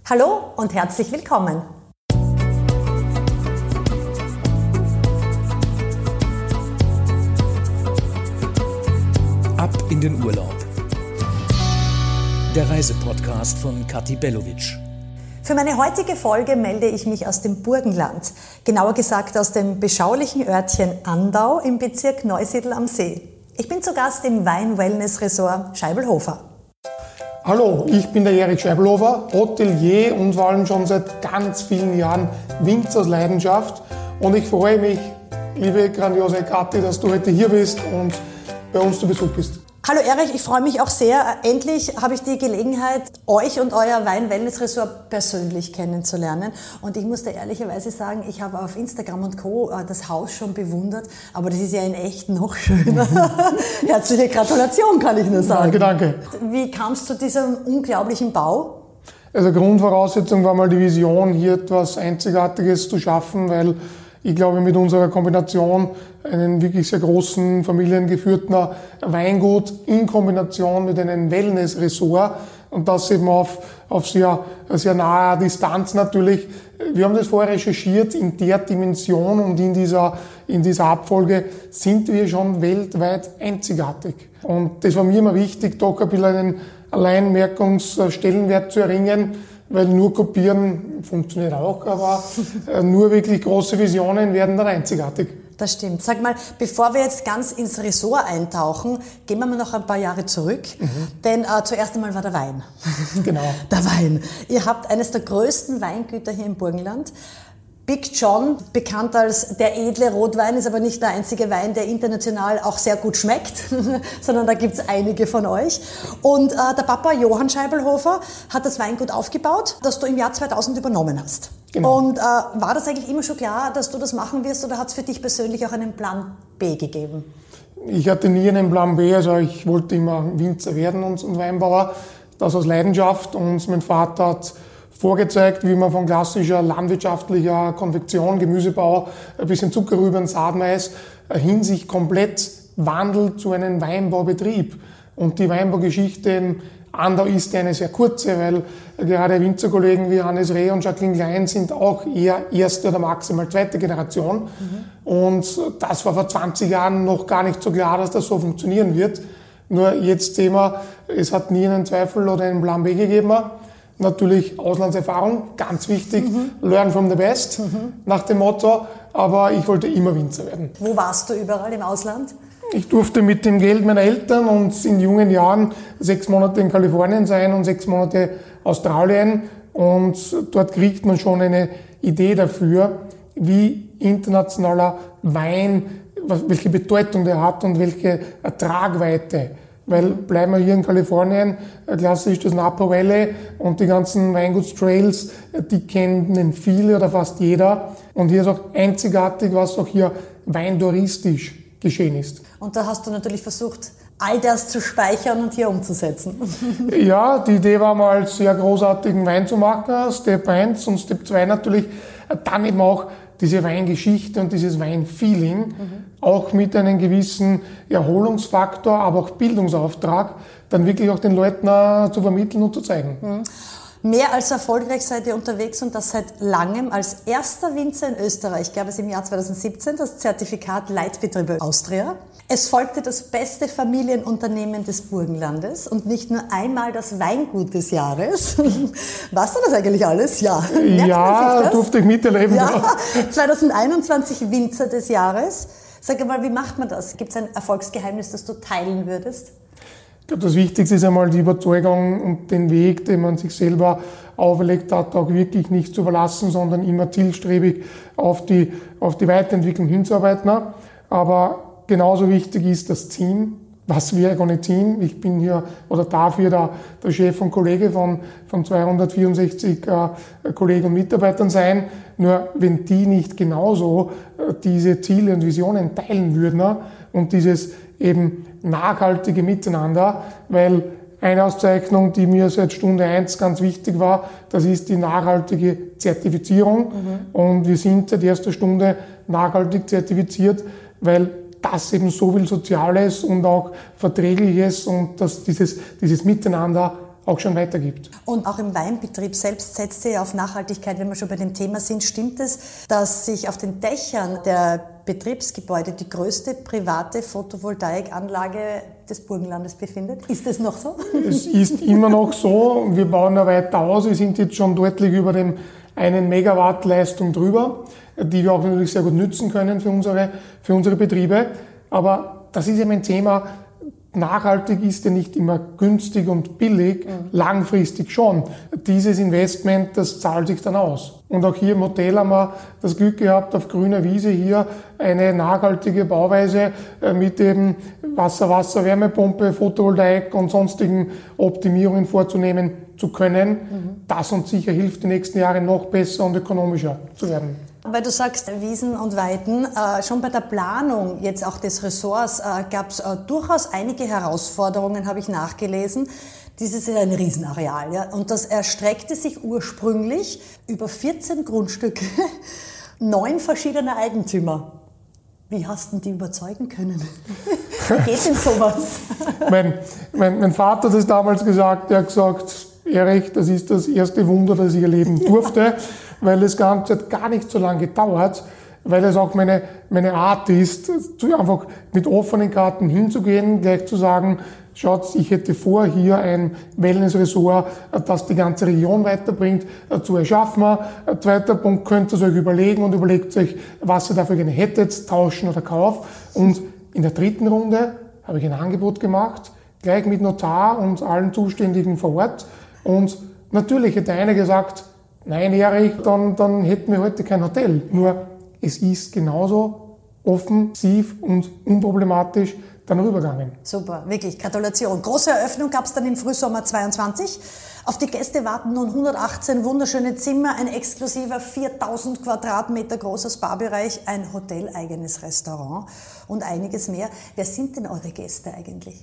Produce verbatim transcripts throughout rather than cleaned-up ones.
Hallo und herzlich willkommen. Ab in den Urlaub. Der Reisepodcast von Kathi Belowitsch. Für meine heutige Folge melde ich mich aus dem Burgenland, genauer gesagt aus dem beschaulichen Örtchen Andau im Bezirk Neusiedl am See. Ich bin zu Gast im Wein-Wellness-Resort Scheibelhofer. Hallo, ich bin der Erich Scheibelhofer, Hotelier und vor allem schon seit ganz vielen Jahren Winzer aus Leidenschaft. Und ich freue mich, liebe grandiose Kathi, dass du heute hier bist und bei uns zu Besuch bist. Hallo Erich, ich freue mich auch sehr. Endlich habe ich die Gelegenheit, euch und euer Wein-Wellness-Resort persönlich kennenzulernen. Und ich muss da ehrlicherweise sagen, ich habe auf Instagram und Co. das Haus schon bewundert, aber das ist ja in echt noch schöner. Herzliche Gratulation, kann ich nur sagen. Danke, danke. Wie kam es zu diesem unglaublichen Bau? Also Grundvoraussetzung war mal die Vision, hier etwas Einzigartiges zu schaffen, weil ich glaube, mit unserer Kombination einen wirklich sehr großen, familiengeführten Weingut in Kombination mit einem Wellness-Ressort und das eben auf, auf sehr, sehr naher Distanz natürlich. Wir haben das vorher recherchiert, in der Dimension und in dieser, in dieser Abfolge sind wir schon weltweit einzigartig. Und das war mir immer wichtig, doch ein bisschen einen Alleinmerkungsstellenwert zu erringen, weil nur kopieren funktioniert auch, aber nur wirklich große Visionen werden dann einzigartig. Das stimmt. Sag mal, bevor wir jetzt ganz ins Ressort eintauchen, gehen wir mal noch ein paar Jahre zurück. Mhm. Denn äh, zuerst einmal war der Wein. Genau. Der Wein. Ihr habt eines der größten Weingüter hier im Burgenland. Big John, bekannt als der edle Rotwein, ist aber nicht der einzige Wein, der international auch sehr gut schmeckt, sondern da gibt's einige von euch. Und äh, der Papa Johann Scheibelhofer hat das Weingut aufgebaut, das du im Jahr zweitausend übernommen hast. Genau. Und äh, war das eigentlich immer schon klar, dass du das machen wirst, oder hat es für dich persönlich auch einen Plan B gegeben? Ich hatte nie einen Plan B, also ich wollte immer Winzer werden und, und Weinbauer, das aus Leidenschaft, und mein Vater hat vorgezeigt, wie man von klassischer landwirtschaftlicher Konfektion, Gemüsebau, ein bisschen Zuckerrüben, Saatmais hin sich komplett wandelt zu einem Weinbaubetrieb. Und die Weinbaugeschichte in Andau ist eine sehr kurze, weil gerade Winzerkollegen wie Hannes Reh und Jacqueline Klein sind auch eher erste oder maximal zweite Generation. Mhm. Und das war vor zwanzig Jahren noch gar nicht so klar, dass das so funktionieren wird. Nur jetzt sehen wir, es hat nie einen Zweifel oder einen Plan B gegeben. Natürlich Auslandserfahrung, ganz wichtig, mhm. Learn from the best, mhm. nach dem Motto, aber ich wollte immer Winzer werden. Wo warst du überall im Ausland? Ich durfte mit dem Geld meiner Eltern und in jungen Jahren sechs Monate in Kalifornien sein und sechs Monate Australien, und dort kriegt man schon eine Idee dafür, wie internationaler Wein, welche Bedeutung der hat und welche Tragweite. Weil bleiben wir hier in Kalifornien, klassisch das Napa Valley und die ganzen Weingutstrails, die kennen viele oder fast jeder. Und hier ist auch einzigartig, was auch hier weintouristisch geschehen ist. Und da hast du natürlich versucht, all das zu speichern und hier umzusetzen. Ja, die Idee war mal, sehr großartigen Wein zu machen, Step eins, und Step zwei natürlich dann eben auch diese Weingeschichte und dieses Weinfeeling, mhm. auch mit einem gewissen Erholungsfaktor, aber auch Bildungsauftrag, dann wirklich auch den Leuten uh, zu vermitteln und zu zeigen. Mhm. Mehr als erfolgreich seid ihr unterwegs, und das seit langem. Als erster Winzer in Österreich gab es im Jahr zweitausendsiebzehn das Zertifikat Leitbetriebe Austria. Es folgte das beste Familienunternehmen des Burgenlandes und nicht nur einmal das Weingut des Jahres. Warst du das eigentlich alles? Ja. Ja, durfte ich miterleben. Ja. zweitausendeinundzwanzig Winzer des Jahres. Sag mal, wie macht man das? Gibt es ein Erfolgsgeheimnis, das du teilen würdest? Ich glaube, das Wichtigste ist einmal die Überzeugung und den Weg, den man sich selber auferlegt hat, auch wirklich nicht zu verlassen, sondern immer zielstrebig auf die, auf die Weiterentwicklung hinzuarbeiten. Aber genauso wichtig ist das Team. Was wäre ohne Team? Ich bin hier oder darf hier der, der Chef und Kollege von, von zweihundertvierundsechzig äh, Kollegen und Mitarbeitern sein. Nur wenn die nicht genauso äh, diese Ziele und Visionen teilen würden, äh, und dieses eben nachhaltige Miteinander, weil eine Auszeichnung, die mir seit Stunde eins ganz wichtig war, das ist die nachhaltige Zertifizierung. Mhm. Und wir sind seit erster Stunde nachhaltig zertifiziert, weil das eben so viel Soziales und auch Verträgliches und dass dieses, dieses Miteinander auch schon weitergibt. Und auch im Weinbetrieb selbst setzt ihr ja auf Nachhaltigkeit, wenn wir schon bei dem Thema sind. Stimmt es, dass sich auf den Dächern der Betriebsgebäude die größte private Photovoltaikanlage des Burgenlandes befindet? Ist das noch so? Es ist immer noch so. Wir bauen ja weiter aus. Wir sind jetzt schon deutlich über dem einen Megawatt Leistung drüber, die wir auch natürlich sehr gut nützen können für unsere, für unsere Betriebe. Aber das ist eben ein Thema. Nachhaltig ist ja nicht immer günstig und billig, mhm. langfristig schon. Dieses Investment, das zahlt sich dann aus. Und auch hier im Hotel haben wir das Glück gehabt, auf grüner Wiese hier eine nachhaltige Bauweise mit eben Wasser, Wasser, Wärmepumpe, Photovoltaik und sonstigen Optimierungen vorzunehmen zu können. Mhm. Das uns sicher hilft, die nächsten Jahre noch besser und ökonomischer zu werden. Weil du sagst Wiesen und Weiden, äh, schon bei der Planung jetzt auch des Ressorts äh, gab es äh, durchaus einige Herausforderungen, habe ich nachgelesen. Dieses ist ein Riesenareal, ja, und das erstreckte sich ursprünglich über vierzehn Grundstücke, neun verschiedene Eigentümer. Wie hast du die überzeugen können? Wie geht denn sowas? mein, mein, mein Vater hat es damals gesagt, er hat gesagt, Erich, das ist das erste Wunder, das ich erleben durfte. Ja. Weil das Ganze hat gar nicht so lange gedauert, weil es auch meine, meine Art ist, einfach mit offenen Karten hinzugehen, gleich zu sagen, schaut, ich hätte vor, hier ein Wellness-Ressort, das die ganze Region weiterbringt, zu erschaffen. Ein zweiter Punkt, könnt ihr euch überlegen und überlegt euch, was ihr dafür gerne hättet, tauschen oder Kauf. Und in der dritten Runde habe ich ein Angebot gemacht, gleich mit Notar und allen Zuständigen vor Ort. Und natürlich hätte einer gesagt, nein, Erich, dann, dann hätten wir heute kein Hotel. Nur, es ist genauso offensiv und unproblematisch dann rübergegangen. Super, wirklich, Gratulation. Große Eröffnung gab es dann im Frühsommer zweiundzwanzig. Auf die Gäste warten nun hundertachtzehn wunderschöne Zimmer, ein exklusiver viertausend Quadratmeter großer Spa-Bereich, ein hoteleigenes Restaurant und einiges mehr. Wer sind denn eure Gäste eigentlich?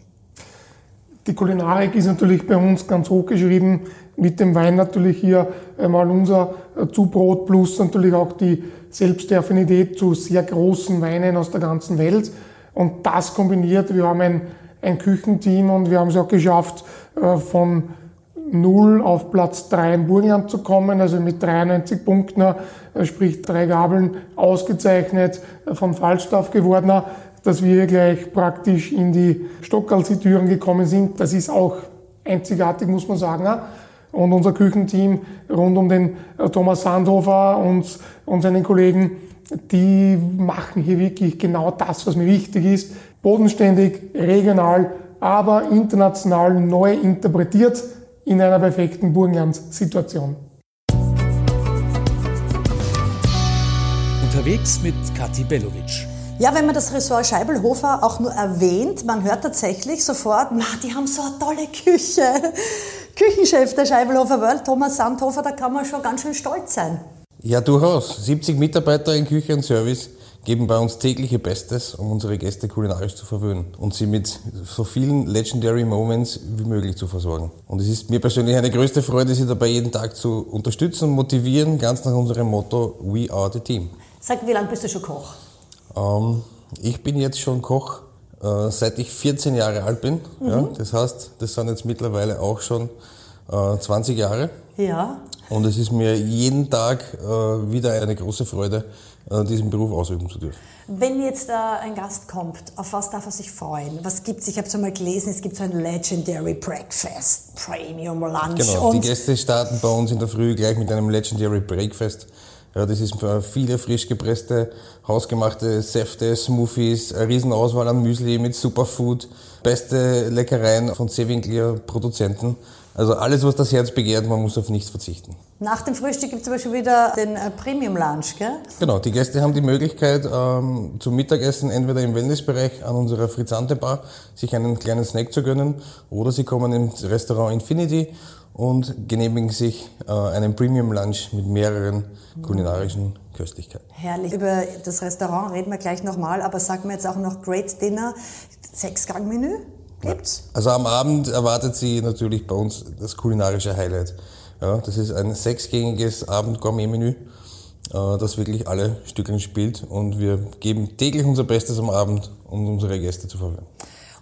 Die Kulinarik ist natürlich bei uns ganz hochgeschrieben, mit dem Wein natürlich hier einmal unser Zubrot plus natürlich auch die Selbstaffinität zu sehr großen Weinen aus der ganzen Welt. Und das kombiniert, wir haben ein, ein Küchenteam und wir haben es auch geschafft, von null auf Platz drei im Burgenland zu kommen, also mit dreiundneunzig Punkten, sprich drei Gabeln ausgezeichnet, von Falstaff gewordener, dass wir gleich praktisch in die Stockerl-Türen gekommen sind. Das ist auch einzigartig, muss man sagen. Und unser Küchenteam rund um den Thomas Sandhofer und, und seinen Kollegen, die machen hier wirklich genau das, was mir wichtig ist. Bodenständig, regional, aber international neu interpretiert in einer perfekten Burgenland-Situation. Unterwegs mit Kathi Bellovic. Ja, wenn man das Ressort Scheibelhofer auch nur erwähnt, man hört tatsächlich sofort, na, die haben so eine tolle Küche. Küchenchef der Scheibelhofer World, Thomas Sandhofer, da kann man schon ganz schön stolz sein. Ja, durchaus. siebzig Mitarbeiter in Küche und Service geben bei uns täglich ihr Bestes, um unsere Gäste kulinarisch zu verwöhnen und sie mit so vielen Legendary Moments wie möglich zu versorgen. Und es ist mir persönlich eine größte Freude, sie dabei jeden Tag zu unterstützen und motivieren, ganz nach unserem Motto We are the team. Sag, wie lange bist du schon Koch? Ähm, ich bin jetzt schon Koch, äh, seit ich vierzehn Jahre alt bin. Mhm. Ja, das heißt, das sind jetzt mittlerweile auch schon äh, zwanzig Jahre. Ja. Und es ist mir jeden Tag äh, wieder eine große Freude, äh, diesen Beruf ausüben zu dürfen. Wenn jetzt äh, ein Gast kommt, auf was darf er sich freuen? Was gibt's? Ich habe es einmal gelesen, es gibt so ein Legendary Breakfast, Premium Lunch. Genau, und die Gäste starten bei uns in der Früh gleich mit einem Legendary Breakfast. Ja, das ist für viele frisch gepresste, hausgemachte Säfte, Smoothies, eine Riesenauswahl an Müsli mit Superfood, beste Leckereien von Sevinkler Produzenten. Also alles, was das Herz begehrt, man muss auf nichts verzichten. Nach dem Frühstück gibt es aber schon wieder den äh, Premium Lunch, gell? Genau, die Gäste haben die Möglichkeit, ähm, zum Mittagessen entweder im Wellnessbereich an unserer Frizzante Bar sich einen kleinen Snack zu gönnen oder sie kommen ins Restaurant Infinity und genehmigen sich äh, einen Premium Lunch mit mehreren kulinarischen Köstlichkeiten. Herrlich. Über das Restaurant reden wir gleich nochmal, aber sag mir jetzt auch noch Great Dinner, Sechs-Gang-Menü gibt's? Also am Abend erwartet Sie natürlich bei uns das kulinarische Highlight. Ja, das ist ein sechsgängiges Abend-Gourmet-Menü, äh, das wirklich alle Stückchen spielt und wir geben täglich unser Bestes am Abend, um unsere Gäste zu verwöhnen.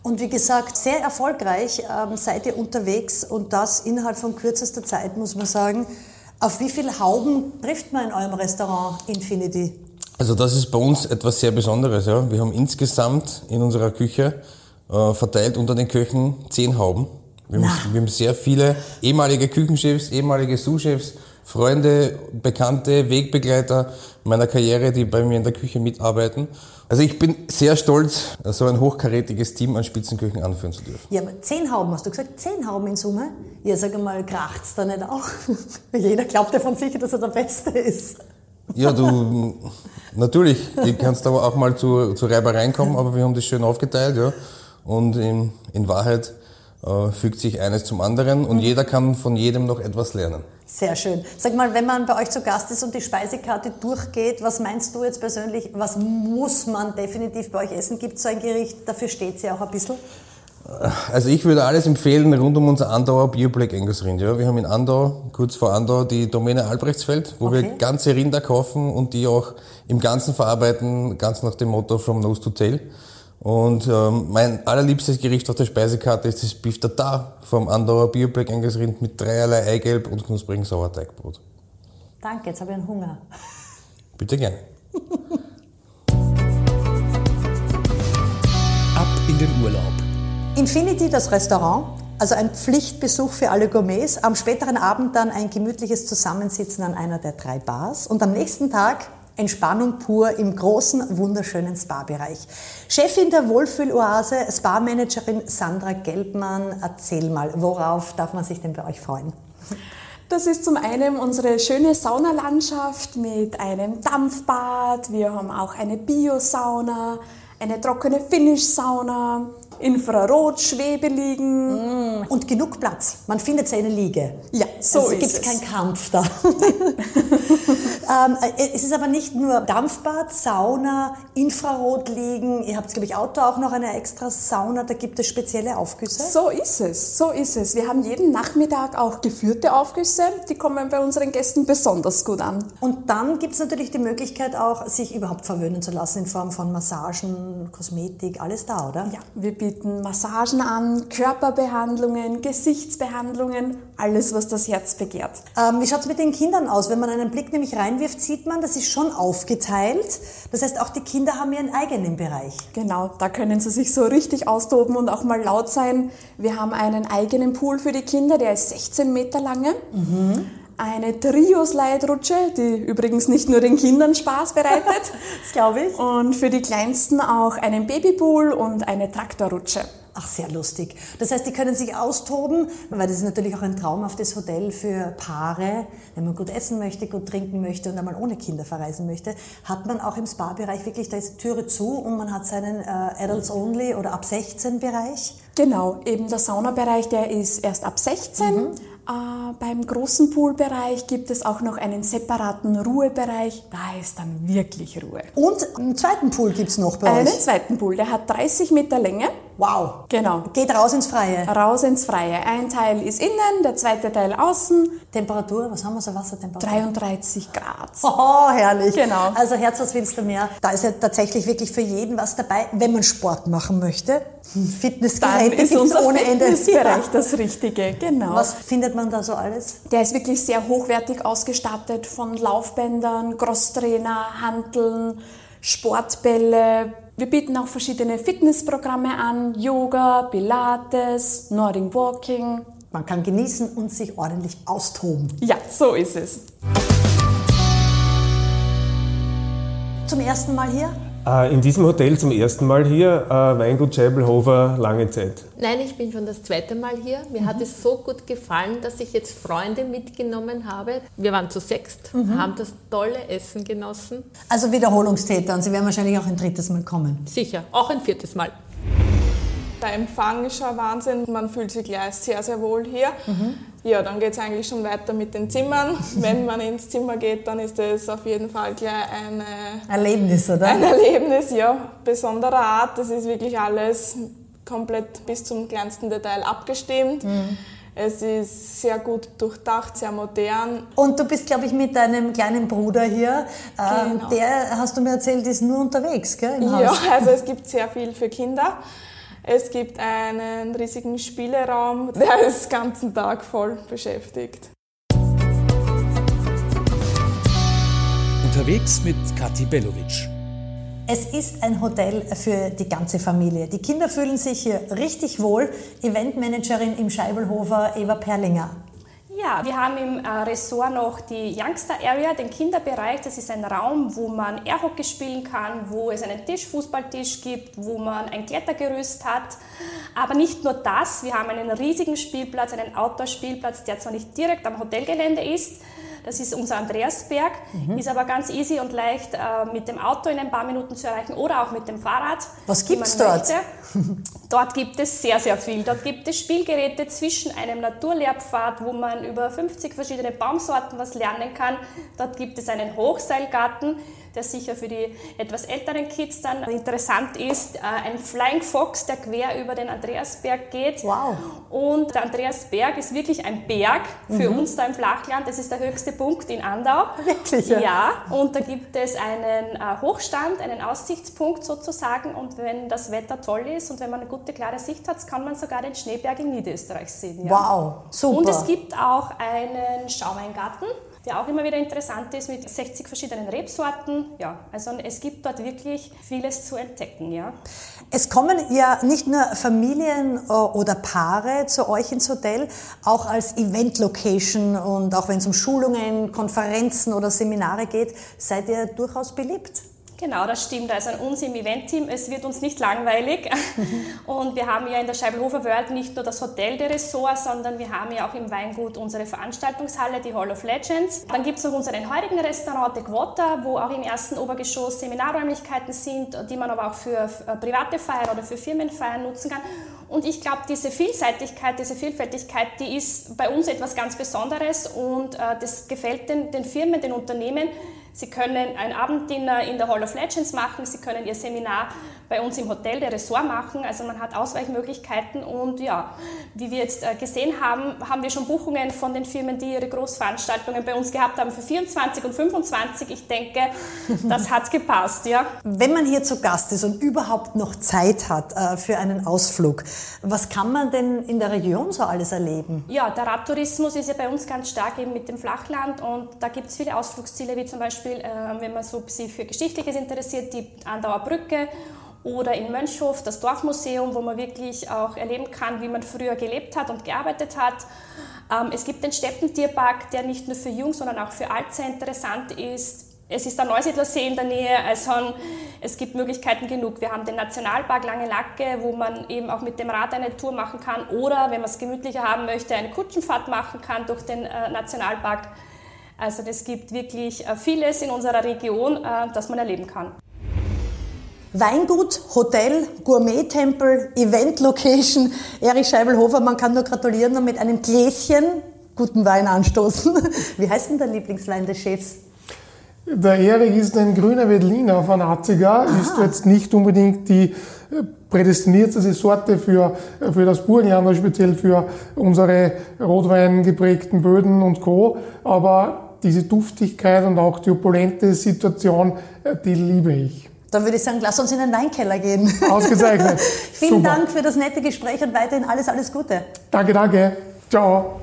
Und wie gesagt, sehr erfolgreich ähm, seid ihr unterwegs und das innerhalb von kürzester Zeit, muss man sagen. Auf wie viele Hauben trifft man in eurem Restaurant Infinity? Also das ist bei uns etwas sehr Besonderes. Ja. Wir haben insgesamt in unserer Küche äh, verteilt unter den Köchen zehn Hauben. Wir haben, wir haben sehr viele ehemalige Küchenchefs, ehemalige Sous-Chefs, Freunde, Bekannte, Wegbegleiter meiner Karriere, die bei mir in der Küche mitarbeiten. Also ich bin sehr stolz, so ein hochkarätiges Team an Spitzenköchen anführen zu dürfen. Ja, aber zehn Hauben, hast du gesagt? Zehn Hauben in Summe? Ja, sag mal, kracht's da nicht auch? Jeder glaubt ja von sich, dass er der Beste ist. Ja, du, natürlich, du kannst aber auch mal zu, zu Reibereien kommen, aber wir haben das schön aufgeteilt, ja. Und in, in Wahrheit äh, fügt sich eines zum anderen und mhm. jeder kann von jedem noch etwas lernen. Sehr schön. Sag mal, wenn man bei euch zu Gast ist und die Speisekarte durchgeht, was meinst du jetzt persönlich, was muss man definitiv bei euch essen? Gibt es so ein Gericht, dafür steht sie auch ein bisschen? Also ich würde alles empfehlen rund um unser Andauer Bio Black Angus Rind. Ja, wir haben in Andau, kurz vor Andau, die Domäne Albrechtsfeld, wo okay. wir ganze Rinder kaufen und die auch im Ganzen verarbeiten, ganz nach dem Motto From Nose to Tail. Und ähm, mein allerliebstes Gericht auf der Speisekarte ist das Beef Tartare vom Andauer Bio Black Angus Rind mit dreierlei Eigelb und knusprigen Sauerteigbrot. Danke, jetzt habe ich einen Hunger. Bitte gerne. Ab in den Urlaub. Infinity, das Restaurant, also ein Pflichtbesuch für alle Gourmets. Am späteren Abend dann ein gemütliches Zusammensitzen an einer der drei Bars. Und am nächsten Tag Entspannung pur im großen, wunderschönen Spa-Bereich. Chefin der Wohlfühloase, Spa-Managerin Sandra Gelbmann, erzähl mal, worauf darf man sich denn bei euch freuen? Das ist zum einen unsere schöne Saunalandschaft mit einem Dampfbad. Wir haben auch eine Bio-Sauna, eine trockene Finish-Sauna, Infrarot-Schwebeliegen. Mm. Und genug Platz. Man findet seine Liege. Ja, so also ist gibt's es. Keinen Kampf da. ähm, es ist aber nicht nur Dampfbad, Sauna, Infrarotliegen. Ihr habt, glaube ich, Outdoor auch noch eine extra Sauna. Da gibt es spezielle Aufgüsse. So ist es, so ist es. Wir haben jeden Nachmittag auch geführte Aufgüsse. Die kommen bei unseren Gästen besonders gut an. Und dann gibt es natürlich die Möglichkeit auch, sich überhaupt verwöhnen zu lassen in Form von Massagen, Kosmetik, alles da, oder? Ja, wir bieten Massagen an, Körperbehandlungen, Gesichtsbehandlungen, alles, was das Herz begehrt. Ähm, wie schaut es mit den Kindern aus? Wenn man einen Blick nämlich reinwirft, sieht man, das ist schon aufgeteilt. Das heißt, auch die Kinder haben ihren eigenen Bereich. Genau, da können sie sich so richtig austoben und auch mal laut sein. Wir haben einen eigenen Pool für die Kinder, der ist sechzehn Meter lange. Mhm. Eine Trio-Slide-Rutsche, die übrigens nicht nur den Kindern Spaß bereitet. Das glaube ich. Und für die Kleinsten auch einen Babypool und eine Traktorrutsche. Ach, sehr lustig. Das heißt, die können sich austoben, weil das ist natürlich auch ein traumhaftes Hotel für Paare. Wenn man gut essen möchte, gut trinken möchte und einmal ohne Kinder verreisen möchte, hat man auch im Spa-Bereich wirklich, da ist die Türe zu und man hat seinen äh, Adults-Only oder ab sechzehn Bereich. Genau, eben der Saunabereich, der ist erst ab sechzehn. Mhm. Äh, beim großen Poolbereich gibt es auch noch einen separaten Ruhebereich. Da ist dann wirklich Ruhe. Und einen zweiten Pool gibt es noch bei einen euch? Einen zweiten Pool, der hat dreißig Meter Länge. Wow. Genau. Geht raus ins Freie. Raus ins Freie. Ein Teil ist innen, der zweite Teil außen. Temperatur, was haben wir so Wassertemperatur? dreiunddreißig Grad. Oh, herrlich. Genau. Also Herz, was willst du mehr? Da ist ja tatsächlich wirklich für jeden was dabei, wenn man Sport machen möchte. Fitnessgeräte ist unser ohne Ende. Fitnessbereich das Richtige, genau. Was findet man da so alles? Der ist wirklich sehr hochwertig ausgestattet von Laufbändern, Crosstrainer, Hanteln, Sportbälle. Wir bieten auch verschiedene Fitnessprogramme an, Yoga, Pilates, Nordic Walking. Man kann genießen und sich ordentlich austoben. Ja, so ist es. Zum ersten Mal hier? In diesem Hotel zum ersten Mal hier, Weingut Scheibelhofer, lange Zeit. Nein, ich bin schon das zweite Mal hier. Mir mhm. hat es so gut gefallen, dass ich jetzt Freunde mitgenommen habe. Wir waren zu sechst, mhm. haben das tolle Essen genossen. Also Wiederholungstäter und Sie werden wahrscheinlich auch ein drittes Mal kommen. Sicher, auch ein viertes Mal. Der Empfang ist schon Wahnsinn, man fühlt sich gleich sehr, sehr wohl hier. Mhm. Ja, dann geht es eigentlich schon weiter mit den Zimmern. Wenn man ins Zimmer geht, dann ist das auf jeden Fall gleich ein Erlebnis, oder? Ein Erlebnis, ja, besonderer Art. Das ist wirklich alles komplett bis zum kleinsten Detail abgestimmt. Mhm. Es ist sehr gut durchdacht, sehr modern. Und du bist, glaube ich, mit deinem kleinen Bruder hier. Ähm, genau. Der, hast du mir erzählt, ist nur unterwegs, gell, im Ja, Haus? also es gibt sehr viel für Kinder. Es gibt einen riesigen Spieleraum, der ist den ganzen Tag voll beschäftigt. Unterwegs mit Kathi Belovic. Es ist ein Hotel für die ganze Familie. Die Kinder fühlen sich hier richtig wohl. Eventmanagerin im Scheibelhofer, Eva Perlinger. Ja, wir haben im Ressort noch die Youngster Area, den Kinderbereich. Das ist ein Raum, wo man Airhockey spielen kann, wo es einen Tischfußballtisch gibt, wo man ein Klettergerüst hat. Aber nicht nur das, wir haben einen riesigen Spielplatz, einen Outdoor-Spielplatz, der zwar nicht direkt am Hotelgelände ist. Das ist unser Andreasberg, mhm. ist aber ganz easy und leicht äh, mit dem Auto in ein paar Minuten zu erreichen oder auch mit dem Fahrrad. Was gibt es dort? Dort gibt es sehr, sehr viel. Dort gibt es Spielgeräte zwischen einem Naturlehrpfad, wo man über fünfzig verschiedene Baumsorten was lernen kann. Dort gibt es einen Hochseilgarten, der sicher für die etwas älteren Kids dann interessant ist. Ein Flying Fox, der quer über den Andreasberg geht. Wow. Und der Andreasberg ist wirklich ein Berg für mhm. uns da im Flachland. Das ist der höchste Punkt in Andau. Wirklich? Ja. Ja, und da gibt es einen Hochstand, einen Aussichtspunkt sozusagen. Und wenn das Wetter toll ist und wenn man eine gute, klare Sicht hat, kann man sogar den Schneeberg in Niederösterreich sehen. Ja. Wow, super. Und es gibt auch einen Schauweingarten, der auch immer wieder interessant ist mit sechzig verschiedenen Rebsorten. Ja, also es gibt dort wirklich vieles zu entdecken. Ja. Es kommen ja nicht nur Familien oder Paare zu euch ins Hotel, auch als Event-Location und auch wenn es um Schulungen, Konferenzen oder Seminare geht, seid ihr durchaus beliebt. Genau, das stimmt. Also an uns im Event-Team, es wird uns nicht langweilig. Und wir haben ja in der Scheibelhofer World nicht nur das Hotel der Ressort, sondern wir haben ja auch im Weingut unsere Veranstaltungshalle, die Hall of Legends. Dann gibt es noch unseren heurigen Restaurant, The Quota, wo auch im ersten Obergeschoss Seminarräumlichkeiten sind, die man aber auch für private Feiern oder für Firmenfeiern nutzen kann. Und ich glaube, diese Vielseitigkeit, diese Vielfältigkeit, die ist bei uns etwas ganz Besonderes und äh, das gefällt den, den Firmen, den Unternehmen. Sie können ein Abenddinner in der Hall of Legends machen, Sie können Ihr Seminar bei uns im Hotel, der Ressort machen, also man hat Ausweichmöglichkeiten und ja, wie wir jetzt gesehen haben, haben wir schon Buchungen von den Firmen, die ihre Großveranstaltungen bei uns gehabt haben für vierundzwanzig und fünfundzwanzig. Ich denke, das hat gepasst, ja. Wenn man hier zu Gast ist und überhaupt noch Zeit hat äh, für einen Ausflug, was kann man denn in der Region so alles erleben? Ja, der Radtourismus ist ja bei uns ganz stark eben mit dem Flachland und da gibt es viele Ausflugsziele, wie zum Beispiel, äh, wenn man so sich für Geschichtliches interessiert, die Andauer Brücke. Oder in Mönchhof das Dorfmuseum, wo man wirklich auch erleben kann, wie man früher gelebt hat und gearbeitet hat. Ähm, es gibt den Steppentierpark, der nicht nur für Jung, sondern auch für Alt sehr interessant ist. Es ist der Neusiedlersee in der Nähe, also es gibt Möglichkeiten genug. Wir haben den Nationalpark Lange Lacke, wo man eben auch mit dem Rad eine Tour machen kann oder, wenn man es gemütlicher haben möchte, eine Kutschenfahrt machen kann durch den äh, Nationalpark. Also es gibt wirklich äh, vieles in unserer Region, äh, das man erleben kann. Weingut, Hotel, Gourmet-Tempel, Event-Location. Erich Scheibelhofer, man kann nur gratulieren und mit einem Gläschen guten Wein anstoßen. Wie heißt denn der Lieblingswein des Chefs? Der Erich ist ein grüner Veltliner Fanatiker, ah. ist jetzt nicht unbedingt die prädestinierteste Sorte für, für das Burgenland, speziell für unsere rotweingeprägten Böden und Co. Aber diese Duftigkeit und auch die opulente Situation, die liebe ich. Dann würde ich sagen, lass uns in den Weinkeller gehen. Ausgezeichnet. Vielen Super. Dank für das nette Gespräch und weiterhin alles, alles Gute. Danke, danke. Ciao.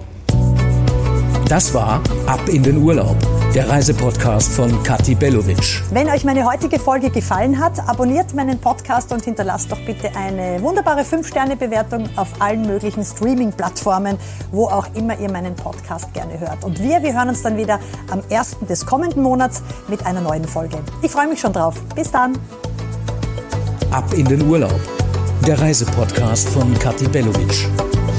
Das war Ab in den Urlaub, der Reisepodcast von Kathi Belovic. Wenn euch meine heutige Folge gefallen hat, abonniert meinen Podcast und hinterlasst doch bitte eine wunderbare fünf Sterne Bewertung auf allen möglichen Streaming-Plattformen, wo auch immer ihr meinen Podcast gerne hört. Und wir, wir hören uns dann wieder am ersten des kommenden Monats mit einer neuen Folge. Ich freue mich schon drauf. Bis dann. Ab in den Urlaub, der Reisepodcast von Kathi Belovic.